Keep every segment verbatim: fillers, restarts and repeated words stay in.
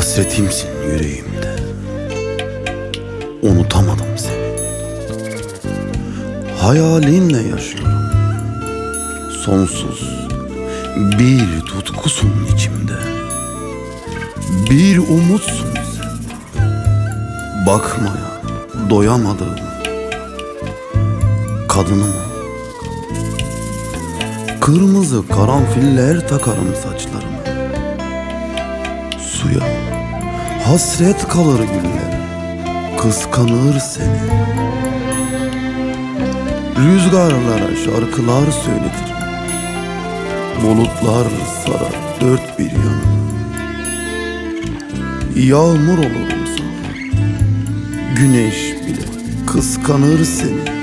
Hasretimsin yüreğimde, unutamadım seni. Hayalinle yaşıyorum, sonsuz bir tutkusun içimde. Bir umutsun sen, bakmaya doyamadığım kadınım. Kırmızı karanfiller takarım saçlarıma. Suya hasret kalır güller, kıskanır seni. Rüzgarlara şarkılar söyletirim, bulutlar sarar dört bir yanı. Yağmur olurum sana, güneş bile kıskanır seni.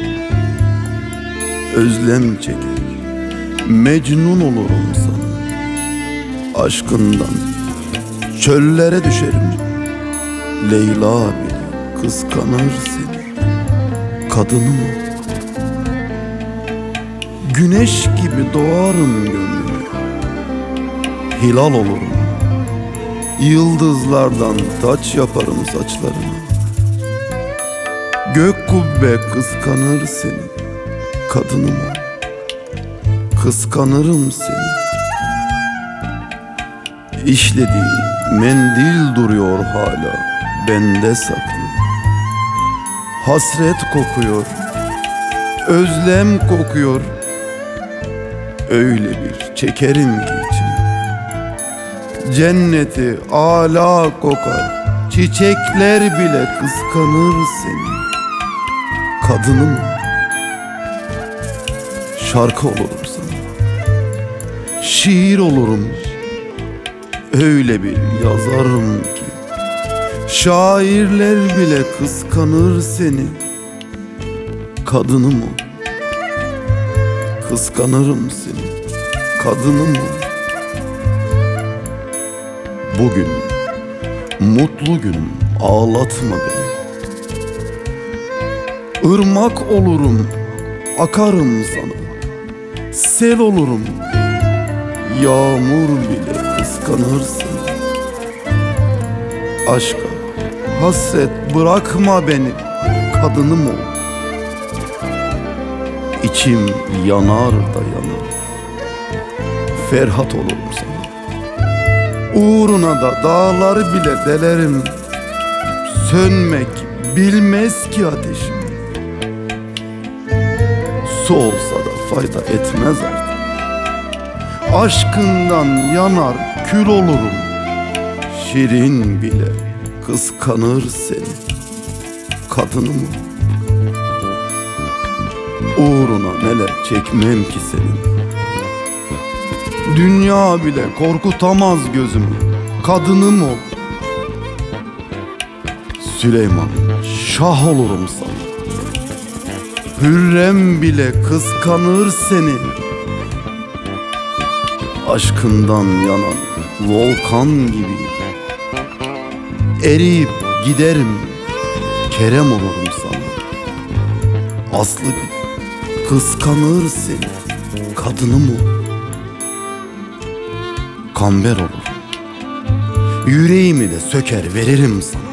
Özlem çeker, mecnun olurum sana. Aşkından çöllere düşerim, Leyla bile kıskanır seni. Kadınım ol, güneş gibi doğarım gönlüme. Hilal olurum, yıldızlardan taç yaparım saçlarına. Gök kubbe kıskanır seni. Kadınım ol, kıskanırım seni. İşlediğin mendil duruyor hala bende saklı. Hasret kokuyor, özlem kokuyor. Öyle bir çekerim ki içime, cenneti âlâ kokar. Çiçekler bile kıskanır seni. Kadınım, şarkı olurum sana, şiir olurum. Öyle bir yazarım ki şairler bile kıskanır seni. Kadınım ol, kıskanırım seni. Kadınım ol. Bugün mutlu günüm, ağlatma beni. Irmak olurum, akarım sana. Sel olurum, yağmur bile kıskanır seni. Aşka hasret bırakma beni. Kadınım ol. İçim yanar da yanar, Ferhat olurum sana. Uğruna da dağları bile delerim. Sönmek bilmez ki ateşim. Su olsa da fayda etmez artık. Aşkından yanar kül olurum. Şirin bile kıskanır seni. Kadınım ol. Uğruna neler çekmem ki senin. Dünya bile korkutamaz gözümü. Kadınım ol. Süleyman şah olurum sana. Hürrem bile kıskanır seni. Aşkından yanan volkan gibi eriyip giderim. Kerem olurum sana. Aslı bile kıskanır seni. Kadınım ol. Kamber olurum, yüreğimi de söker veririm sana.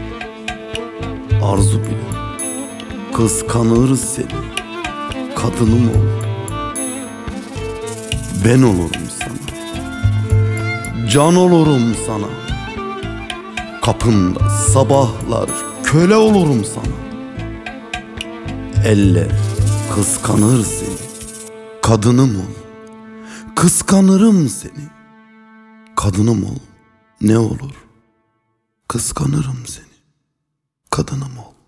Arzu bile kıskanır seni. Kadınım ol. Ben olurum sana, can olurum sana. Kapında sabahlar köle olurum sana. Eller kıskanır seni. Kadınım ol, kıskanırım seni. Kadınım ol, ne olur, kıskanırım seni. Kadınım ol.